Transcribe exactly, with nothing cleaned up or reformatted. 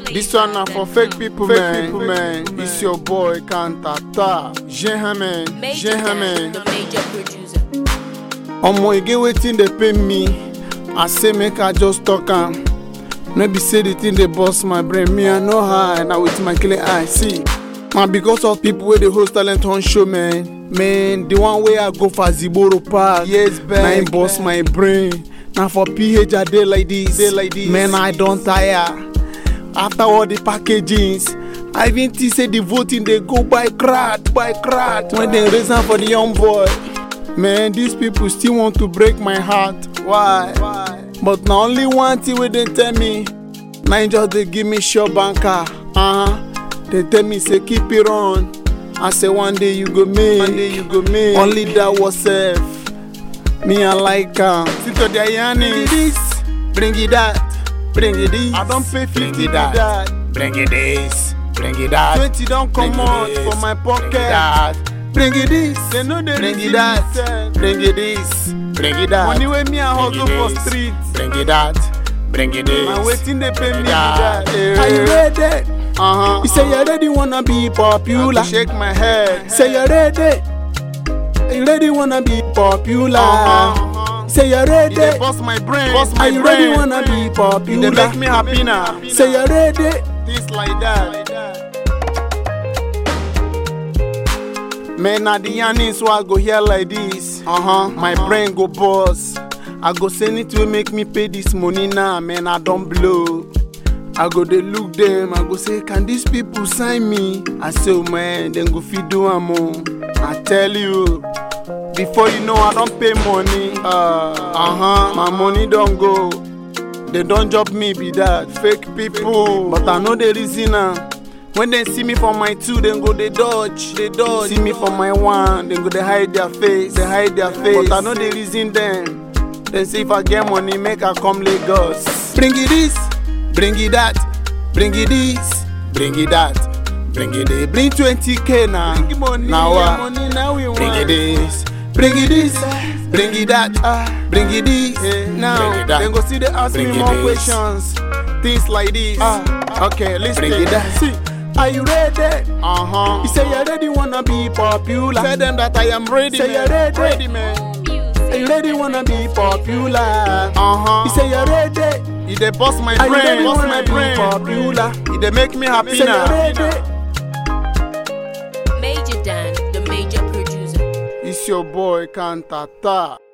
This one not for fake people, fake man. People, man. It's your boy Kantata. Jehaman, Jehaman. The major producer. Omo, you get waiting they pay me. I say make I just talk am. Maybe say the thing they bust my brain. Me I know how. Now with my clear eye, see. Man, because of people where they host talent on show, man. Man, the one way I go for Ziboro Park. Yes, man. Now it bust my brain. Now for P H I day like this. Day like this. Man, I don't tire. After all the packagings, I even think say the voting they go by crowd, by crowd. When they raise up for the young boy, man, these people still want to break my heart. Why? Why? But now only one thing where they tell me, now just they give me sure banker. Uh huh. They tell me say keep it on. I say one day you go make, one day you go make. Only that was safe. Me I like am. Sit to the yanni. This, bring it that. Bring it this. I don't pay fifty for that. Bring it this. Bring it that. Twenty don't come out for my pocket. Bring it this. They know they bring it that. Bring it this. Bring it that. Money when me I hustle for street. Bring it that. Bring it this. I'm waiting they pay me that. Are you ready? Uh huh. You say you already wanna be popular. Shake my head. Say you ready. You ready wanna be popular. Uh-huh. Say you're ready. They bust my brain. Bust my Are you brain. Ready wanna be popular? They make me happy now. Say you're ready. Things like that. Man, at the yanni, so I go here like this. Uh huh. My uh-huh. brain go bust. I go send it to make me pay this money now. Man, I don't blow. I go they look them. I go say, can these people sign me? I say, oh man, then go feed do am on. I tell you. Before you know, I don't pay money. Uh, uh-huh. My money don't go. They don't job me, be that. Fake people. But I know the reason now. When they see me for my two, then go they dodge. They dodge. See me for my one, then go they hide their face. They hide their face. But I know the reason then. They say if I get money, make I come Lagos. Bring it this. Bring it that. Bring it this. Bring it that. Bring it this. Bring twenty K now. Bring money. Now what? Money now we want. Bring it this. Bring it this, bring it that, uh, bring it this. Uh, now, then go see they ask bring me more this. Questions, things like this. Uh, okay, listen. Bring it that. See, are you ready? Uh huh. You say you ready wanna be popular. Tell them that I am ready. Say you ready, ready man. Are you ready wanna be popular? Uh huh. You say you ready. If they bust my are brain, bust my brain. Popular. If they make me happy say now. Major Dan, the major producer. It's your boy Kantata.